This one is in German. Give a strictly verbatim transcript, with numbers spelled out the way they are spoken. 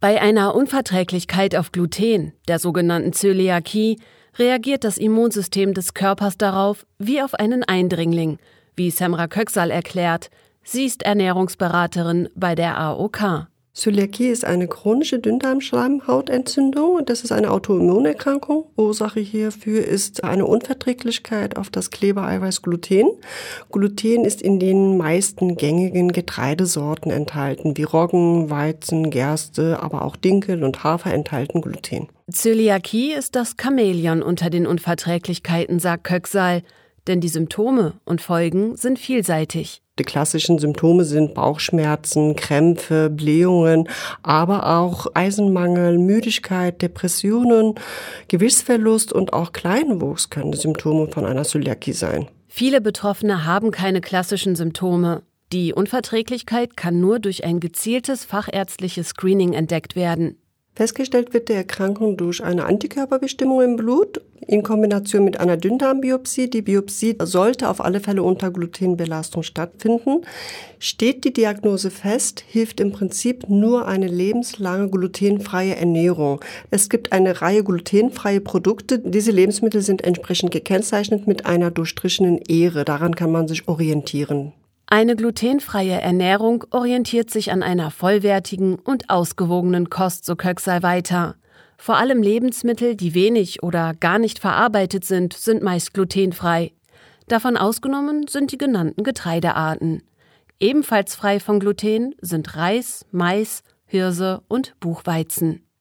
Bei einer Unverträglichkeit auf Gluten, der sogenannten Zöliakie, reagiert das Immunsystem des Körpers darauf wie auf einen Eindringling, wie Semra Köksal erklärt. Sie ist Ernährungsberaterin bei der A O K. Zöliakie ist eine chronische Dünndarmschleimhautentzündung. Das ist eine Autoimmunerkrankung. Ursache hierfür ist eine Unverträglichkeit auf das Klebereiweiß Gluten. Gluten ist in den meisten gängigen Getreidesorten enthalten, wie Roggen, Weizen, Gerste, aber auch Dinkel und Hafer enthalten Gluten. Zöliakie ist das Chamäleon unter den Unverträglichkeiten, sagt Köksal, denn die Symptome und Folgen sind vielseitig. Die klassischen Symptome sind Bauchschmerzen, Krämpfe, Blähungen, aber auch Eisenmangel, Müdigkeit, Depressionen, Gewichtsverlust und auch Kleinwuchs können Symptome von einer Zöliakie sein. Viele Betroffene haben keine klassischen Symptome. Die Unverträglichkeit kann nur durch ein gezieltes fachärztliches Screening entdeckt werden. Festgestellt wird die Erkrankung durch eine Antikörperbestimmung im Blut in Kombination mit einer Dünndarmbiopsie. Die Biopsie sollte auf alle Fälle unter Glutenbelastung stattfinden. Steht die Diagnose fest, hilft im Prinzip nur eine lebenslange glutenfreie Ernährung. Es gibt eine Reihe glutenfreie Produkte. Diese Lebensmittel sind entsprechend gekennzeichnet mit einer durchstrichenen Ähre. Daran kann man sich orientieren. Eine glutenfreie Ernährung orientiert sich an einer vollwertigen und ausgewogenen Kost, so Köksal weiter. Vor allem Lebensmittel, die wenig oder gar nicht verarbeitet sind, sind meist glutenfrei. Davon ausgenommen sind die genannten Getreidearten. Ebenfalls frei von Gluten sind Reis, Mais, Hirse und Buchweizen.